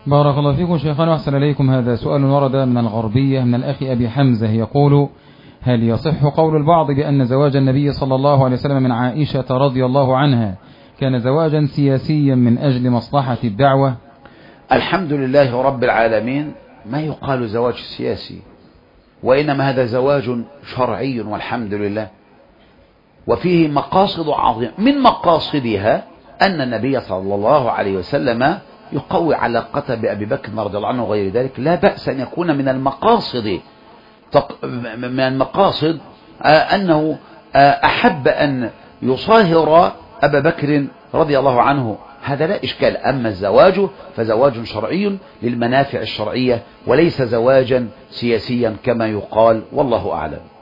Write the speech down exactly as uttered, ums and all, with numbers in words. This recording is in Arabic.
بارك الله فيكم شيخنا وأحسن إليكم. هذا سؤال ورد من الغربية من الأخ أبي حمزة يقول: هل يصح قول البعض بأن زواج النبي صلى الله عليه وسلم من عائشة رضي الله عنها كان زواجا سياسيا من أجل مصلحة الدعوة؟ الحمد لله رب العالمين، ما يقال زواج سياسي، وإنما هذا زواج شرعي والحمد لله، وفيه مقاصد عظيمة. من مقاصدها أن النبي صلى الله عليه وسلم يقوي علاقته بأبي بكر رضي الله عنه وغير ذلك. لا بأس أن يكون من المقاصد من المقاصد أنه أحب أن يصاهر أبا بكر رضي الله عنه، هذا لا إشكال. أما الزواج فزواج شرعي للمنافع الشرعية وليس زواجا سياسيا كما يقال، والله أعلم.